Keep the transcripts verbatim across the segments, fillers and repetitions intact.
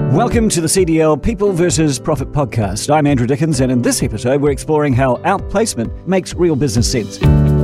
Welcome to the C D L People versus Profit podcast. I'm Andrew Dickens, and in this episode, we're exploring how outplacement makes real business sense.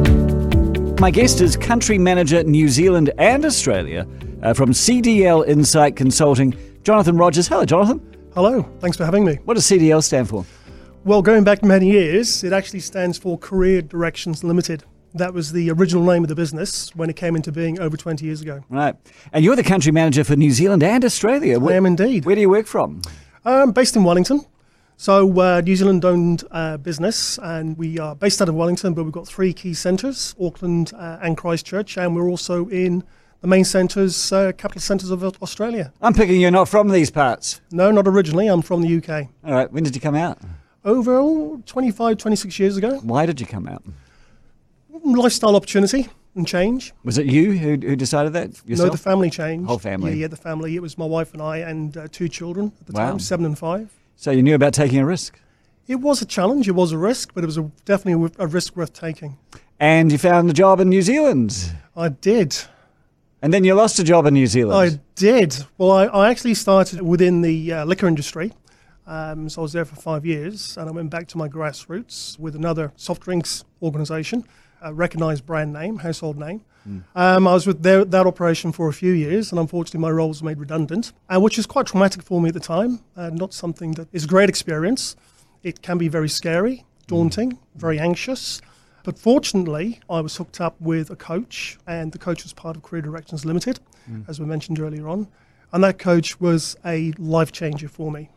My guest is Country Manager New Zealand and Australia uh, from C D L Insight Consulting, Jonathan Rogers. Hello, Jonathan. Hello, thanks for having me. What does C D L stand for? Well, going back many years, it actually stands for Career Directions Limited. That was the original name of the business when it came into being over twenty years ago. Right. And you're the country manager for New Zealand and Australia. I am indeed. Where do you work from? Um, based in Wellington. So uh, New Zealand-owned uh, business, and we are based out of Wellington, but we've got three key centres, Auckland uh, and Christchurch, and we're also in the main centres, uh, capital centres of Australia. I'm picking you're not from these parts. No, not originally. I'm from the U K. All right. When did you come out? Over oh, twenty-five, twenty-six years ago. Why did you come out? Lifestyle opportunity and change. Was it you who, who decided that? Yourself? No, the family changed. Whole family? Yeah, yeah, the family. It was my wife and I and uh, two children at the Wow. time, seven and five. So you knew about taking a risk? It was a challenge. It was a risk, but it was a, definitely a risk worth taking. And you found a job in New Zealand? I did. And then you lost a job in New Zealand? I did. Well, I, I actually started within the uh, liquor industry. Um, so I was there for five years, and I went back to my grassroots with another soft drinks organisation, a recognised brand name, household name. Mm. Um, I was with their, that operation for a few years, and unfortunately my role was made redundant, uh, which is quite traumatic for me at the time, uh, not something that is a great experience. It can be very scary, daunting, mm. very anxious. But fortunately, I was hooked up with a coach, and the coach was part of Career Directions Limited, mm. as we mentioned earlier on. And that coach was a life changer for me.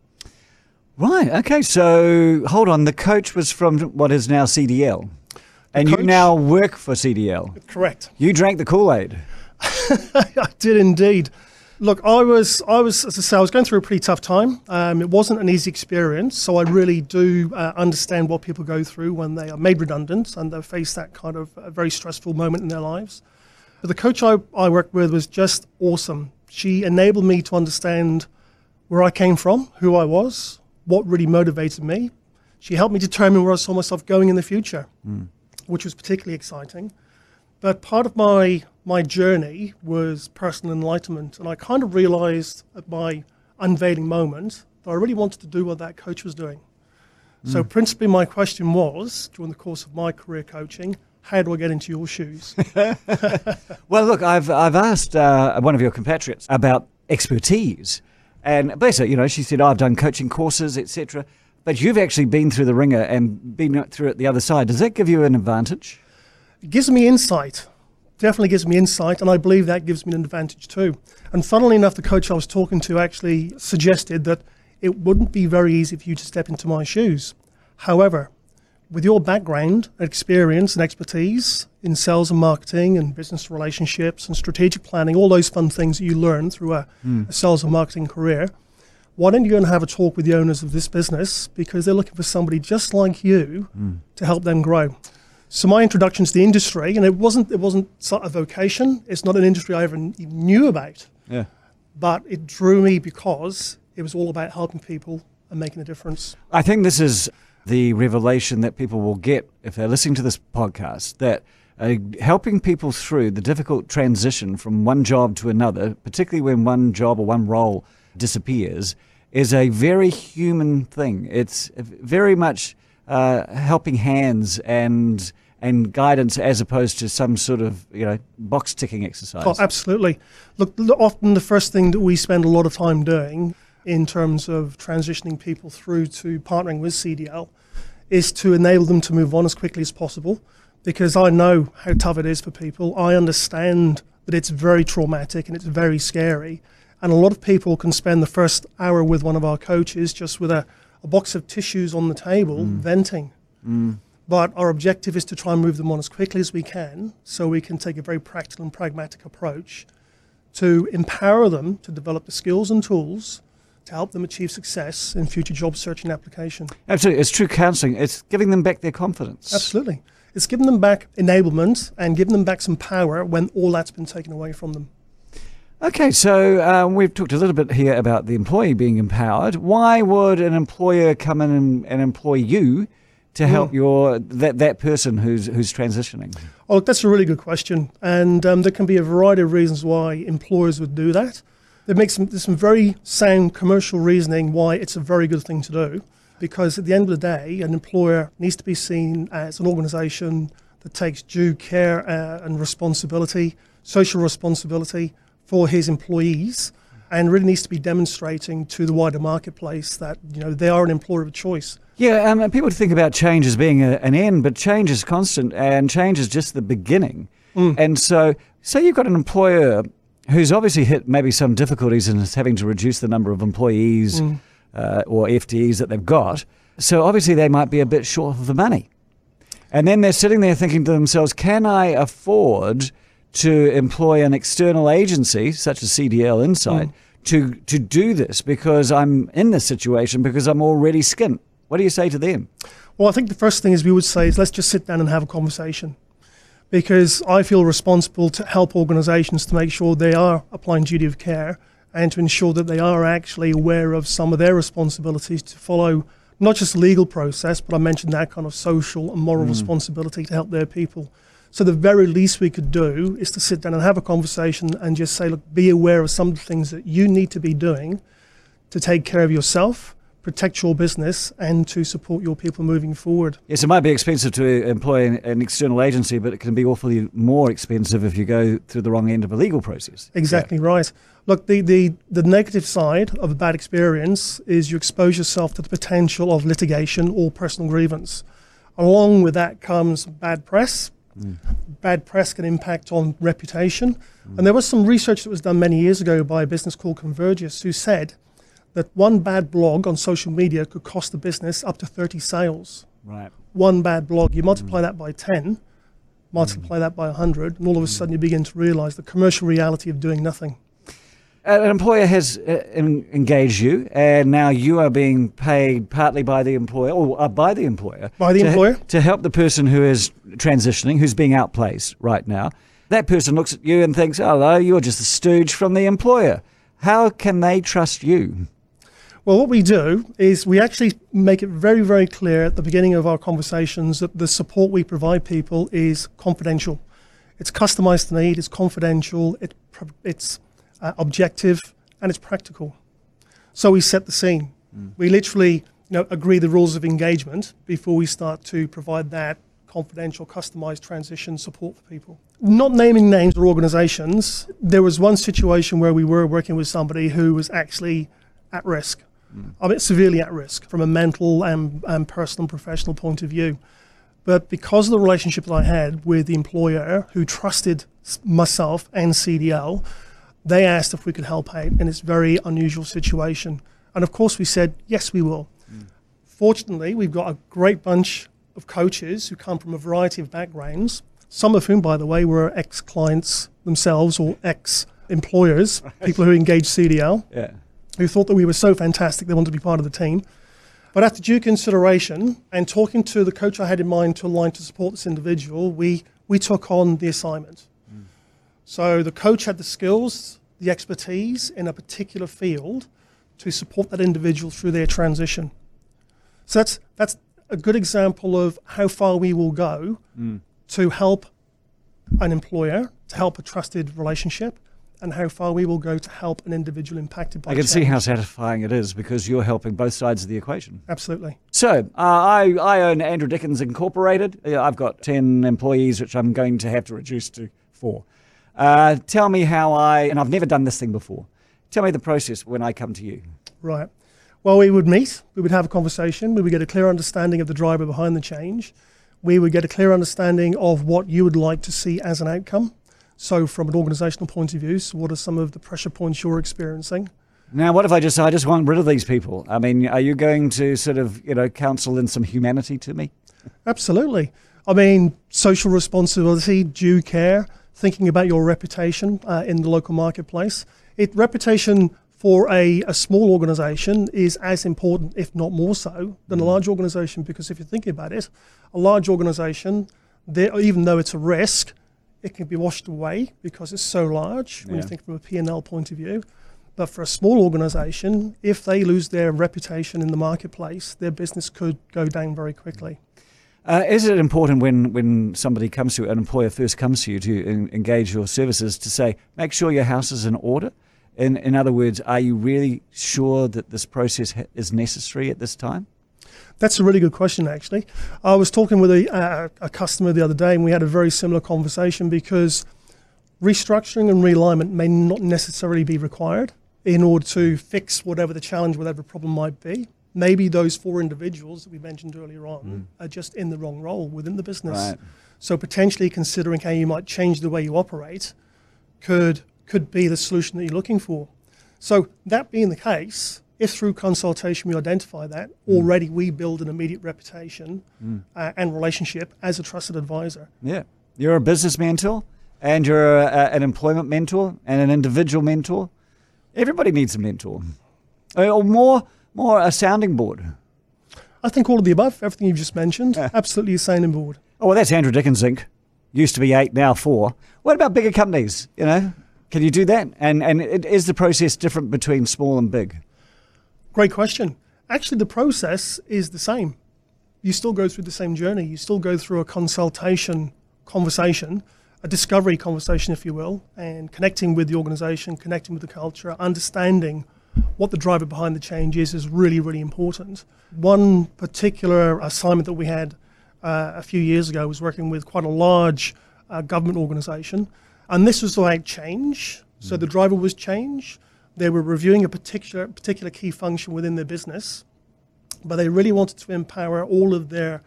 Right, okay, so hold on, the coach was from what is now C D L, and coach, you now work for C D L. Correct. You drank the Kool-Aid. I did indeed. Look, I was, I was, as I say, I was going through a pretty tough time. Um, it wasn't an easy experience, so I really do uh, understand what people go through when they are made redundant and they face that kind of a very stressful moment in their lives. But the coach I, I worked with was just awesome. She enabled me to understand where I came from, who I was, what really motivated me. She helped me determine where I saw myself going in the future, mm. which was particularly exciting. But part of my my journey was personal enlightenment, and I kind of realized at my unveiling moment that I really wanted to do what that coach was doing. Mm. So principally my question was, during the course of my career coaching, how do I get into your shoes? Well, look, I've, I've asked uh, one of your compatriots about expertise. And bless her, you know, she said, oh, I've done coaching courses, et cetera. But you've actually been through the ringer and been through it the other side. Does that give you an advantage? It gives me insight. Definitely gives me insight, and I believe that gives me an advantage too. And funnily enough, the coach I was talking to actually suggested that it wouldn't be very easy for you to step into my shoes. However, with your background, experience and expertise in sales and marketing and business relationships and strategic planning, all those fun things that you learn through a, mm. a sales and marketing career, why don't you go and have a talk with the owners of this business, because they're looking for somebody just like you mm. to help them grow. So my introduction to the industry, and it wasn't it wasn't sort of a vocation, it's not an industry I ever even knew about, yeah. but it drew me because it was all about helping people and making a difference. I think this is the revelation that people will get if they're listening to this podcast, that uh, helping people through the difficult transition from one job to another, particularly when one job or one role disappears, is a very human thing. It's very much uh, helping hands and and guidance as opposed to some sort of, you know, box ticking exercise. Oh, absolutely. Look, often the first thing that we spend a lot of time doing in terms of transitioning people through to partnering with C D L is to enable them to move on as quickly as possible, because I know how tough it is for people. I understand that it's very traumatic and it's very scary. And a lot of people can spend the first hour with one of our coaches just with a, a box of tissues on the table, mm. venting. Mm. But our objective is to try and move them on as quickly as we can, so we can take a very practical and pragmatic approach to empower them to develop the skills and tools to help them achieve success in future job search and application. Absolutely. It's true counselling. It's giving them back their confidence. Absolutely. It's giving them back enablement and giving them back some power when all that's been taken away from them. Okay, so um, we've talked a little bit here about the employee being empowered. Why would an employer come in and, and employ you to help mm. your that, that person who's who's transitioning? Oh, that's a really good question. And um, there can be a variety of reasons why employers would do that. There makes some, there's some very sound commercial reasoning why it's a very good thing to do, because at the end of the day, an employer needs to be seen as an organisation that takes due care uh, and responsibility, social responsibility for his employees, and really needs to be demonstrating to the wider marketplace that, you know, they are an employer of choice. Yeah, um, people think about change as being a, an end, but change is constant, and change is just the beginning. Mm. And so, say you've got an employer who's obviously hit maybe some difficulties and is having to reduce the number of employees mm. uh, or F T Es that they've got. So obviously they might be a bit short of the money. And then they're sitting there thinking to themselves, can I afford to employ an external agency, such as C D L Insight, mm. to, to do this because I'm in this situation because I'm already skint? What do you say to them? Well, I think the first thing is we would say is let's just sit down and have a conversation. Because I feel responsible to help organisations to make sure they are applying duty of care and to ensure that they are actually aware of some of their responsibilities to follow not just the legal process, but I mentioned that kind of social and moral mm. responsibility to help their people. So the very least we could do is to sit down and have a conversation and just say, look, be aware of some of the things that you need to be doing to take care of yourself, protect your business, and to support your people moving forward. Yes, it might be expensive to employ an, an external agency, but it can be awfully more expensive if you go through the wrong end of a legal process. Exactly yeah. right. Look, the, the, the negative side of a bad experience is you expose yourself to the potential of litigation or personal grievance. Along with that comes bad press. Mm. Bad press can impact on reputation. Mm. And there was some research that was done many years ago by a business called Convergys who said that one bad blog on social media could cost the business up to thirty sales. Right. One bad blog, you multiply mm. that by ten, multiply mm. that by one hundred, and all of a sudden you begin to realise the commercial reality of doing nothing. An employer has uh, engaged you, and now you are being paid partly by the employer, or uh, by the employer. By the to, employer. To help the person who is transitioning, who's being outplaced right now. That person looks at you and thinks, hello, you're just a stooge from the employer. How can they trust you? Well, what we do is we actually make it very, very clear at the beginning of our conversations that the support we provide people is confidential. It's customized to need, it's confidential, it, it's uh, objective, and it's practical. So we set the scene. Mm. We literally you know, agree the rules of engagement before we start to provide that confidential, customized transition support for people. Not naming names or organizations, there was one situation where we were working with somebody who was actually at risk. Mm. I mean, severely at risk from a mental and, and personal and professional point of view. But because of the relationship that I had with the employer who trusted myself and C D L, they asked if we could help out in this very unusual situation. And of course we said, yes, we will. Mm. Fortunately, we've got a great bunch of coaches who come from a variety of backgrounds, some of whom, by the way, were ex-clients themselves or ex-employers, people who engaged C D L. Yeah. Who thought that we were so fantastic they wanted to be part of the team. But after due consideration and talking to the coach I had in mind to align to support this individual, we, we took on the assignment. Mm. So the coach had the skills, the expertise in a particular field to support that individual through their transition. So that's, that's a good example of how far we will go mm. to help an employer, to help a trusted relationship, and how far we will go to help an individual impacted by I can change. see how satisfying it is because you're helping both sides of the equation. Absolutely. So, uh, I, I own Andrew Dickens Incorporated. Uh, I've got ten employees, which I'm going to have to reduce to four. Uh, tell me how I, and I've never done this thing before, tell me the process when I come to you. Right. Well, we would meet, we would have a conversation, we would get a clear understanding of the driver behind the change. We would get a clear understanding of what you would like to see as an outcome. So from an organisational point of view, so what are some of the pressure points you're experiencing? Now, what if I just I just want rid of these people? I mean, are you going to sort of, you know, counsel in some humanity to me? Absolutely. I mean, social responsibility, due care, thinking about your reputation uh, in the local marketplace. It reputation for a, a small organisation is as important, if not more so, than mm. a large organisation, because if you're thinking about it, a large organisation, even though it's a risk, it can be washed away because it's so large when yeah. you think from a P and L point of view. But for a small organisation, if they lose their reputation in the marketplace, their business could go down very quickly. Uh, is it important when, when somebody comes to you, an employer first comes to you to en- engage your services to say, make sure your house is in order? In, in other words, are you really sure that this process ha- is necessary at this time? That's a really good question, actually. I was talking with a, uh, a customer the other day, and we had a very similar conversation, because restructuring and realignment may not necessarily be required in order to fix whatever the challenge, whatever problem might be. Maybe those four individuals that we mentioned earlier on mm. are just in the wrong role within the business. Right. So potentially considering how you might change the way you operate could could be the solution that you're looking for. So that being the case, if through consultation we identify that, mm. already we build an immediate reputation mm. uh, and relationship as a trusted advisor. Yeah. You're a business mentor, and you're a, a, an employment mentor, and an individual mentor. Everybody needs a mentor. Or more, more a sounding board. I think all of the above, everything you've just mentioned, yeah. absolutely a sounding board. Oh, well, that's Andrew Dickens Incorporated. Used to be eight, now four. What about bigger companies? You know, can you do that? And and it, is the process different between small and big? Great question. Actually, the process is the same. You still go through the same journey. You still go through a consultation conversation, a discovery conversation, if you will, and connecting with the organization, connecting with the culture, understanding what the driver behind the change is, is really, really important. One particular assignment that we had uh, a few years ago was working with quite a large uh, government organization, and this was about change. So the driver was change. They were reviewing a particular particular key function within their business, but they really wanted to empower all of their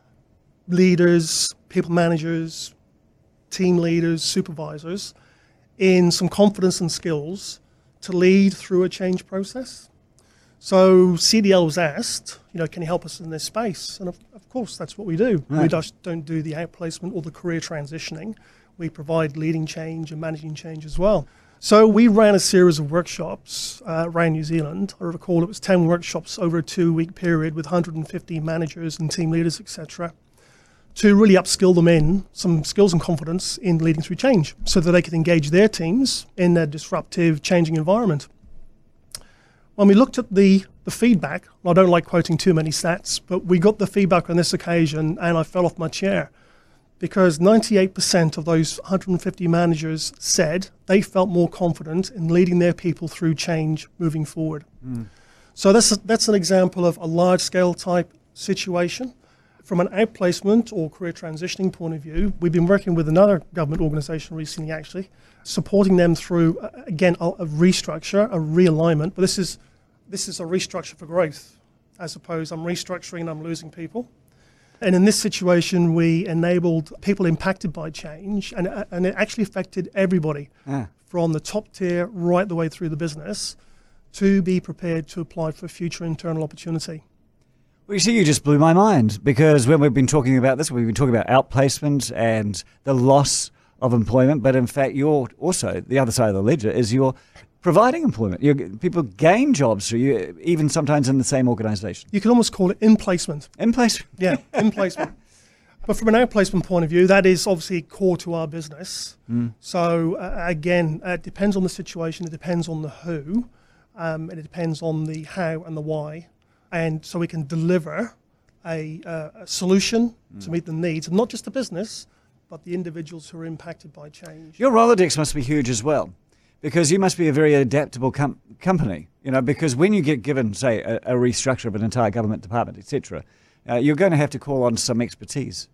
leaders, people managers, team leaders, supervisors in some confidence and skills to lead through a change process. So C D L was asked, you know, can you help us in this space? And of, of course, that's what we do. Right. We just don't do the outplacement or the career transitioning. We provide leading change and managing change as well. So we ran a series of workshops uh, around New Zealand. I recall it was ten workshops over a two-week period with one hundred fifty managers and team leaders, et cetera, to really upskill them in some skills and confidence in leading through change so that they could engage their teams in a disruptive, changing environment. When we looked at the, the feedback, I don't like quoting too many stats, but we got the feedback on this occasion and I fell off my chair, because ninety-eight percent of those one hundred fifty managers said they felt more confident in leading their people through change moving forward. Mm. So that's a, that's an example of a large-scale type situation. From an outplacement or career transitioning point of view, we've been working with another government organisation recently, actually, supporting them through, uh, again, a, a restructure, a realignment. But this is this is a restructure for growth, as opposed I'm restructuring and I'm losing people. And in this situation, we enabled people impacted by change, and, uh, and it actually affected everybody, yeah. from the top tier right the way through the business, to be prepared to apply for future internal opportunity. Well, you see, you just blew my mind, because when we've been talking about this, we've been talking about outplacement and the loss of employment, but in fact, you're also, the other side of the ledger is you're providing employment. You're, people gain jobs through you, even sometimes in the same organisation. You can almost call it in-placement. In-placement? Yeah, in-placement. But from an outplacement point of view, that is obviously core to our business. Mm. So uh, again, uh, it depends on the situation, it depends on the who, um, and it depends on the how and the why. And so we can deliver a, uh, a solution mm. to meet the needs of not just the business, but the individuals who are impacted by change. Your Rolodex must be huge as well, because you must be a very adaptable com- company. You know, because when you get given, say, a, a restructure of an entire government department, et cetera, uh, you're going to have to call on some expertise.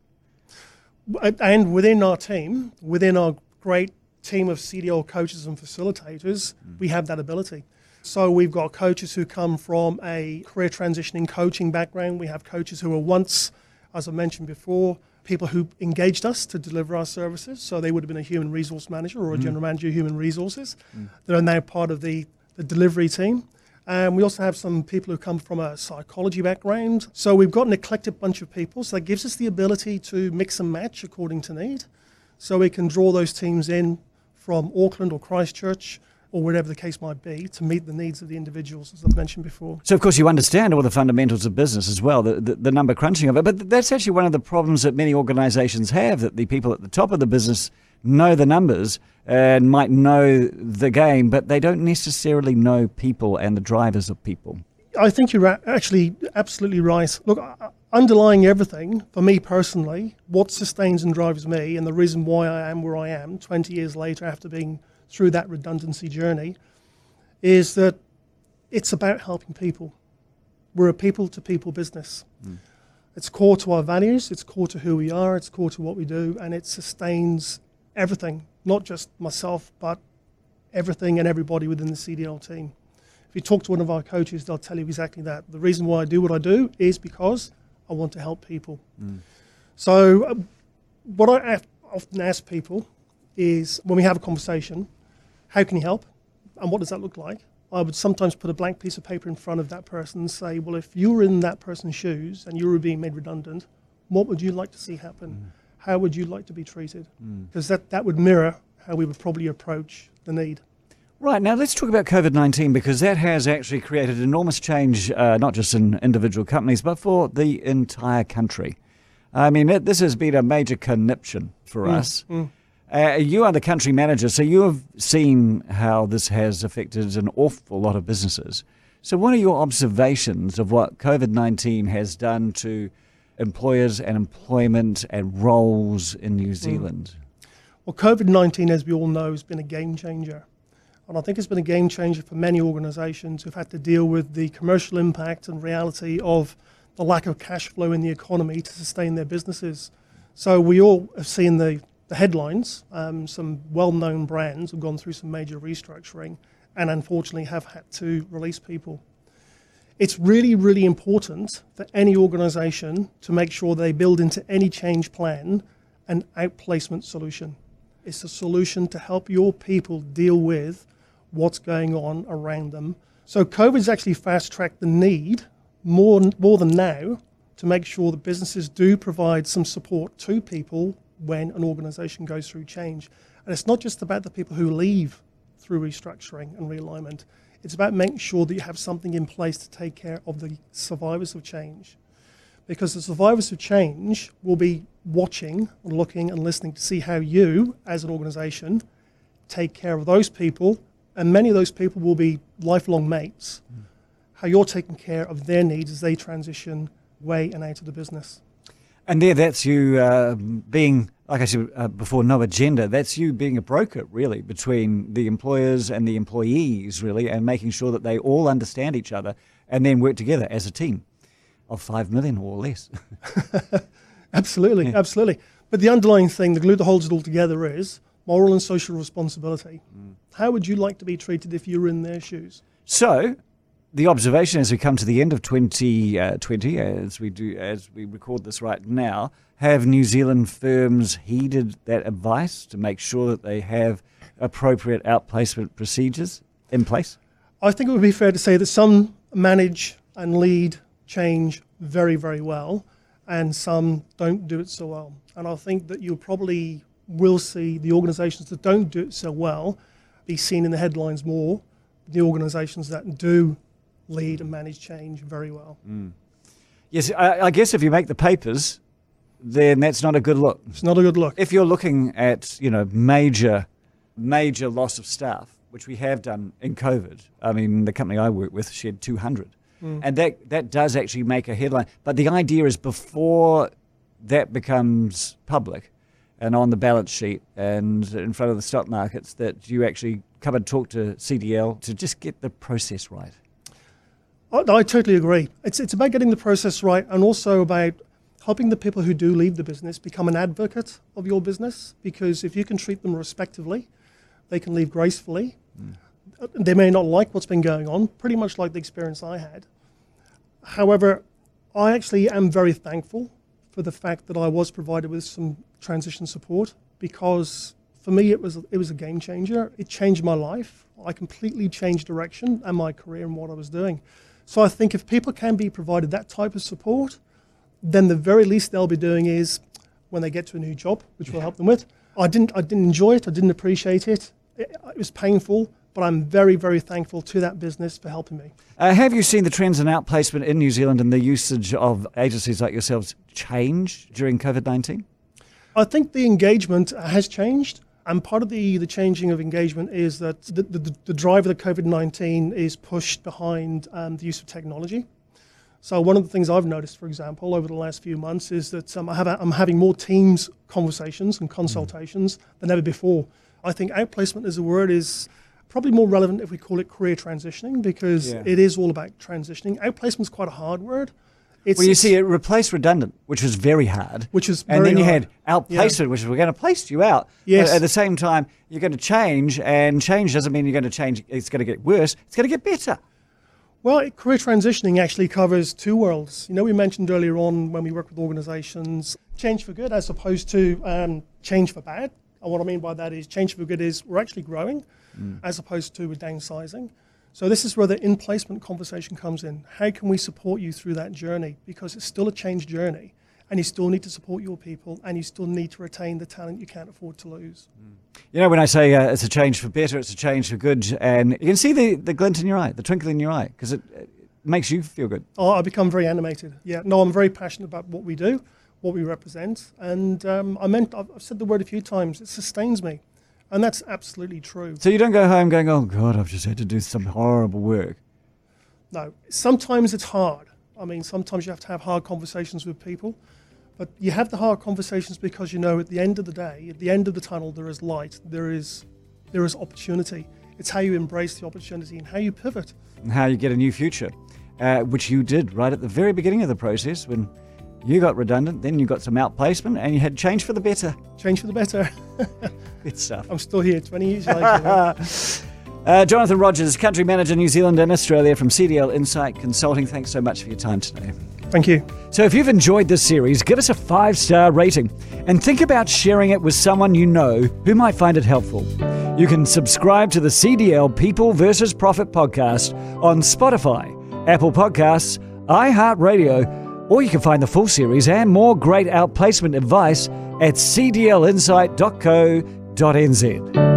And within our team, within our great team of C D L coaches and facilitators, mm. we have that ability. So we've got coaches who come from a career transitioning coaching background. We have coaches who were once, as I mentioned before, people who engaged us to deliver our services. So they would have been a human resource manager or a mm. general manager of human resources. Mm. They're now part of the, the delivery team. And we also have some people who come from a psychology background. So we've got an eclectic bunch of people. So that gives us the ability to mix and match according to need. So we can draw those teams in from Auckland or Christchurch, or whatever the case might be, to meet the needs of the individuals, as I've mentioned before. So, of course, you understand all the fundamentals of business as well, the, the, the number crunching of it. But that's actually one of the problems that many organisations have, that the people at the top of the business know the numbers and might know the game, but they don't necessarily know people and the drivers of people. I think you're actually absolutely right. Look, underlying everything, for me personally, what sustains and drives me, and the reason why I am where I am twenty years later after being through that redundancy journey, is that it's about helping people. We're a people-to-people business. Mm. It's core to our values, it's core to who we are, it's core to what we do, and it sustains everything, not just myself, but everything and everybody within the C D L team. If you talk to one of our coaches, they'll tell you exactly that. The reason why I do what I do is because I want to help people. Mm. So uh, what I often ask people is, when we have a conversation, how can you help? And what does that look like? I would sometimes put a blank piece of paper in front of that person and say, well, if you were in that person's shoes and you were being made redundant, what would you like to see happen? Mm. How would you like to be treated? Because mm. that, that would mirror how we would probably approach the need. Right, now let's talk about COVID nineteen, because that has actually created enormous change, uh, not just in individual companies, but for the entire country. I mean, it, this has been a major conniption for mm. us. Mm. Uh, you are the country manager, so you have seen how this has affected an awful lot of businesses. So what are your observations of what COVID nineteen has done to employers and employment and roles in New Zealand? Mm. Well, COVID nineteen, as we all know, has been a game changer. And I think it's been a game changer for many organisations who've had to deal with the commercial impact and reality of the lack of cash flow in the economy to sustain their businesses. So we all have seen the The headlines. Um, some well-known brands have gone through some major restructuring and unfortunately have had to release people. It's really, really important for any organisation to make sure they build into any change plan an outplacement solution. It's a solution to help your people deal with what's going on around them. So COVID's actually fast-tracked the need more, more than now to make sure that businesses do provide some support to people when an organisation goes through change. And it's not just about the people who leave through restructuring and realignment. It's about making sure that you have something in place to take care of the survivors of change. Because the survivors of change will be watching, and looking and listening to see how you, as an organisation, take care of those people, and many of those people will be lifelong mates, mm. how you're taking care of their needs as they transition way and out of the business. And there, that's you uh, being, like I said uh, before, no agenda. That's you being a broker, really, between the employers and the employees, really, and making sure that they all understand each other and then work together as a team of five million or less. Absolutely, yeah. absolutely. But the underlying thing, the glue that holds it all together, is moral and social responsibility. Mm. How would you like to be treated if you were in their shoes? So, the observation as we come to the end of twenty twenty, as we do, as we record this right now, have New Zealand firms heeded that advice to make sure that they have appropriate outplacement procedures in place? I think it would be fair to say that some manage and lead change very, very well, and some don't do it so well. And I think that you probably will see the organisations that don't do it so well be seen in the headlines more than the organisations that do lead and manage change very well. Mm. Yes, I, I guess if you make the papers, then that's not a good look. It's not a good look. If you're looking at, you know, major, major loss of staff, which we have done in COVID. I mean, the company I work with shed two hundred. Mm. And that, that does actually make a headline. But the idea is before that becomes public and on the balance sheet and in front of the stock markets, that you actually come and talk to C D L to just get the process right. I, I totally agree. It's it's about getting the process right, and also about helping the people who do leave the business become an advocate of your business, because if you can treat them respectively, they can leave gracefully. Mm. They may not like what's been going on, pretty much like the experience I had. However, I actually am very thankful for the fact that I was provided with some transition support, because for me it was it was a game changer. It changed my life. I completely changed direction and my career and what I was doing. So I think if people can be provided that type of support, then the very least they'll be doing is, when they get to a new job, which we'll help them with. I didn't I didn't enjoy it, I didn't appreciate it. It, it was painful, but I'm very, very thankful to that business for helping me. Uh, have you seen the trends in outplacement in New Zealand and the usage of agencies like yourselves change during COVID nineteen? I think the engagement has changed. And part of the, the changing of engagement is that the, the, the drive of the COVID nineteen is pushed behind um, the use of technology. So one of the things I've noticed, for example, over the last few months is that um, I have, I'm having more Teams conversations and consultations mm. than ever before. I think outplacement as a word is probably more relevant if we call it career transitioning, because Yeah. it is all about transitioning. Outplacement is quite a hard word. It's, Well, you it's- see, it replaced redundant, which was very hard. Which is And very then you hard. had outplacement, which is we're going to place you out. Yes. But at the same time, you're going to change, and change doesn't mean you're going to change. It's going to get worse. It's going to get better. Well, it- career transitioning actually covers two worlds. You know, we mentioned earlier on when we work with organizations, change for good as opposed to um, change for bad. And what I mean by that is change for good is we're actually growing mm. as opposed to we're downsizing. So this is where the in-placement conversation comes in. How can we support you through that journey? Because it's still a change journey, and you still need to support your people, and you still need to retain the talent you can't afford to lose. You know, when I say uh, it's a change for better, it's a change for good, and you can see the, the glint in your eye, the twinkle in your eye, because it, it makes you feel good. Oh, I become very animated. Yeah, no, I'm very passionate about what we do, what we represent, and um, I meant I've I've said the word a few times. It sustains me, and that's absolutely true. So you don't go home going, "Oh God, I've just had to do some horrible work." No, sometimes it's hard. I mean, sometimes you have to have hard conversations with people, but you have the hard conversations because you know at the end of the day, at the end of the tunnel, there is light, there is, there is opportunity. It's how you embrace the opportunity and how you pivot. And how you get a new future, uh, which you did right at the very beginning of the process when you got redundant, then you got some outplacement, and you had change for the better. Change for the better. Good stuff. I'm still here twenty years later. Uh, Jonathan Rogers, Country Manager New Zealand and Australia from C D L Insight Consulting. Thanks so much for your time today. Thank you. So if you've enjoyed this series, give us a five-star rating and think about sharing it with someone you know who might find it helpful. You can subscribe to the C D L People versus Profit podcast on Spotify, Apple Podcasts, iHeartRadio, or you can find the full series and more great outplacement advice at c d l insight dot co dot n z.